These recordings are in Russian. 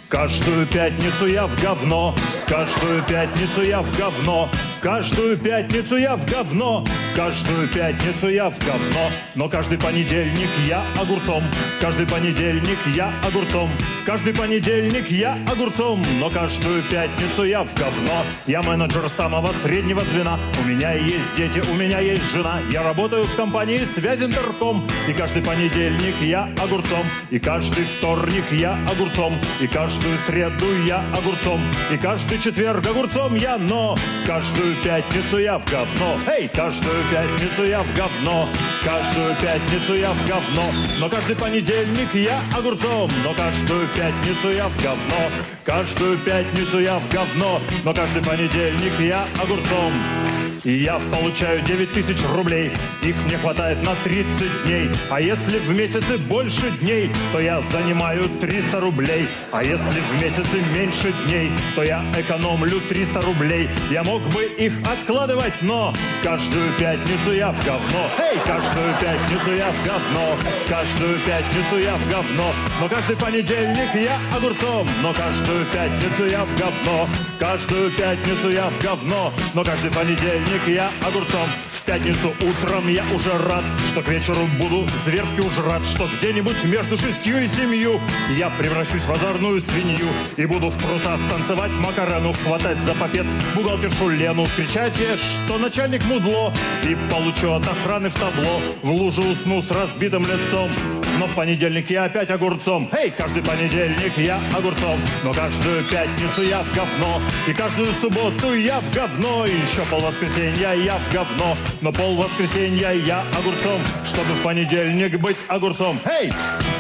Каждую пятницу я в говно, каждую пятницу я в говно, каждую пятницу я в говно, каждую пятницу я в говно. Но каждый понедельник я огурцом, каждый понедельник я огурцом, каждый понедельник я огурцом, но каждую пятницу я в говно. Я менеджер самого среднего звена, у меня есть дети, у меня есть жена, я работаю в компании Связинтерком, и каждый понедельник я огурцом, и каждый вторник я огурцом, и каждую среду я огурцом, и каждый четверг огурцом я, но каждую пятницу я в говно. Эй, каждую пятницу я в говно, каждую пятницу я в говно, но каждый понедельник я огурцом, но каждую пятницу я в говно, каждую пятницу я в говно, но каждый понедельник я огурцом. И я получаю 9000 рублей, их мне хватает на 30 дней. А если в месяце больше дней, то я занимаю 300 рублей. А если в месяце меньше дней, то я экономлю 300 рублей. Я мог бы их откладывать, но каждую пятницу я в говно. Эй, каждую пятницу я в говно, каждую пятницу я в говно, но каждый понедельник я огурцом, но каждую пятницу я в говно, каждую пятницу я в говно, но каждый понедельник я огурцом. В пятницу утром я уже рад, что к вечеру буду зверски уж рад, что где-нибудь между 6 и 7 я превращусь в озорную свинью и буду в трусах танцевать Макарену, хватать за попет бухгалтершу Лену, кричать ей, что начальник мудло, и получу от охраны в табло, в лужу усну с разбитым лицом. Но в понедельник я опять огурцом. Эй, каждый понедельник я огурцом, но каждую пятницу я в говно, и каждую субботу я в говно, и еще полвоскресенья я в говно, но полвоскресенья я огурцом, чтобы в понедельник быть огурцом. Эй!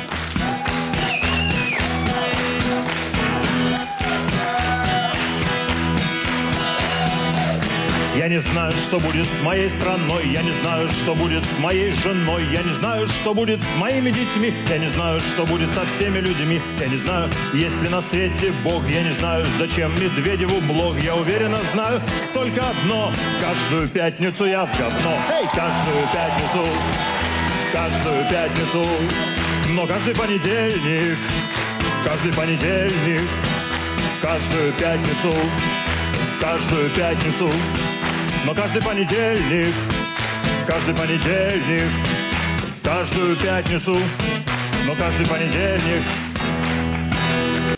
Я не знаю, что будет с моей страной, я не знаю, что будет с моей женой, я не знаю, что будет с моими детьми, я не знаю, что будет со всеми людьми, я не знаю, есть ли на свете Бог, я не знаю, зачем Медведеву блог, я уверенно знаю только одно: каждую пятницу я в говно. Эй, каждую пятницу, но каждый понедельник, каждую пятницу, но каждый понедельник, каждую пятницу, но каждый понедельник.